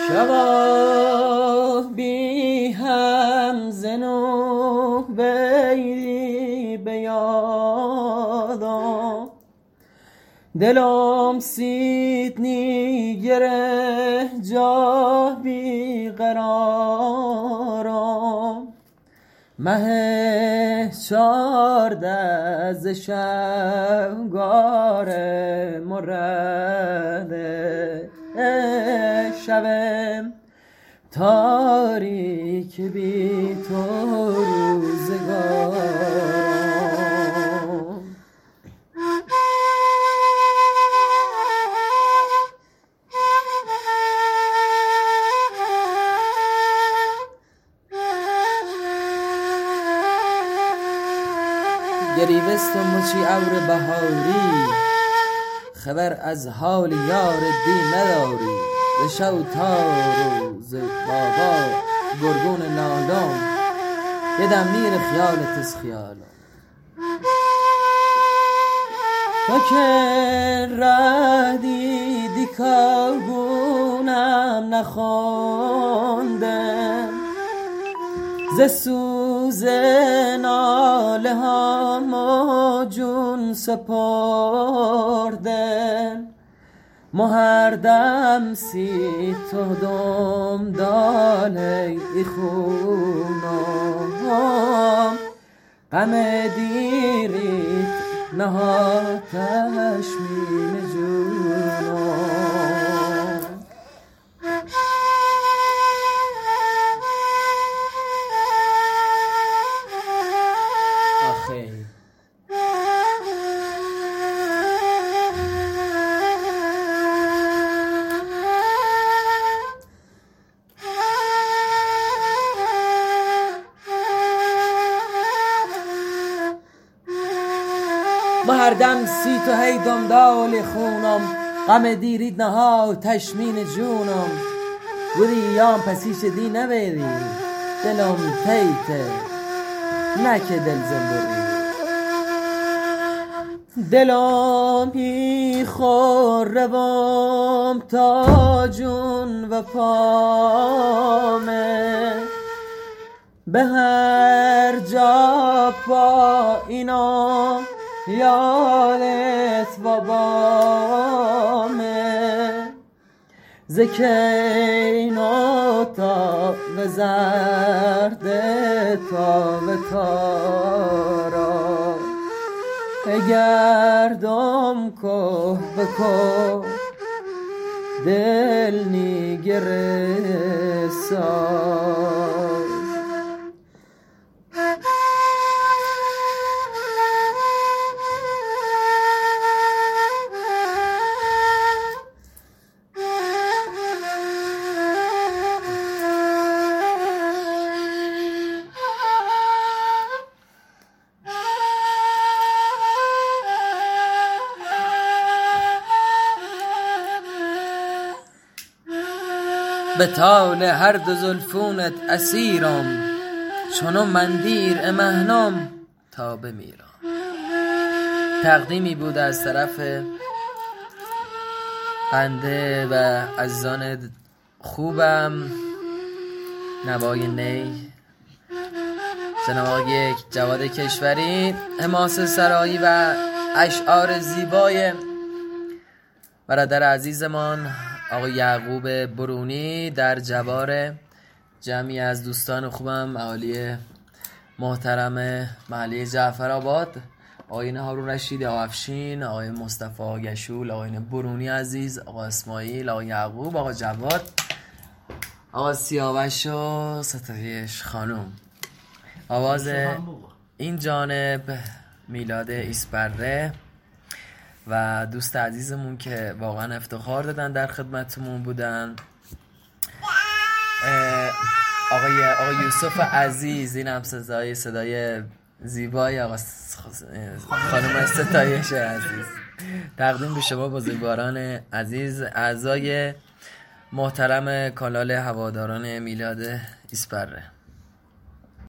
شبا بی هم زنو بیدی بیادم دلم سیدنی گره جا بی قرارم مه 14 ز شبگار مرده شبم تاریک بی تو روزگارم گریوست و مچی ابر بهاری خبر از حال یار دی نداری ز شوتار و ز بابا گرگون نالم یدم میر خیالت از خیالم تو که ره دیدی کاغونم نخوندم ز سوز ناله هم و جون سپردم هر دم سی تو دم دالی خونم غم دیریت نهاتش مین جونم آخی هر دم سی تو هی دنبال خونم غم دیرید نها تشمین جونم بودی یام پسیش دی نبری دلم تیته نکه دل زنبری دلم بی خورم تا جون و پامه به هر جا پا اینا یادت و بامه زکینو تا و زرده تا و تارا گردم که بکن دل نیگره ساز به طال هر دو زلفونت اسیرم چونو مندیر امهنم تا بمیرم. تقدیمی بود از طرف بنده و عزیزان خوبم، نوای نی جناب آقای جواد کشوری، حماسه سرایی و اشعار زیبای برادر عزیزمان آقای یعقوب برونی در جوار جمعی از دوستان خوبم اهالی محترم محله جعفرآباد، آقایان هارون رشید، آقای افشین، آقای مصطفی گشول، آقایان برونی عزیز، آقای اسماعیل، آقای یعقوب، آقای جواد، آقای سیاوش و ستایش خانم. آواز این جانب میلاد ایسپره و دوست عزیزمون که واقعا افتخار دادن در خدمتمون بودن، آقای یوسف عزیز، این هم صدای زیبای آقا خانم ستایش عزیز، تقدیم به شما بزرگواران عزیز، اعضای محترم کانال هواداران میلاد ایسپره.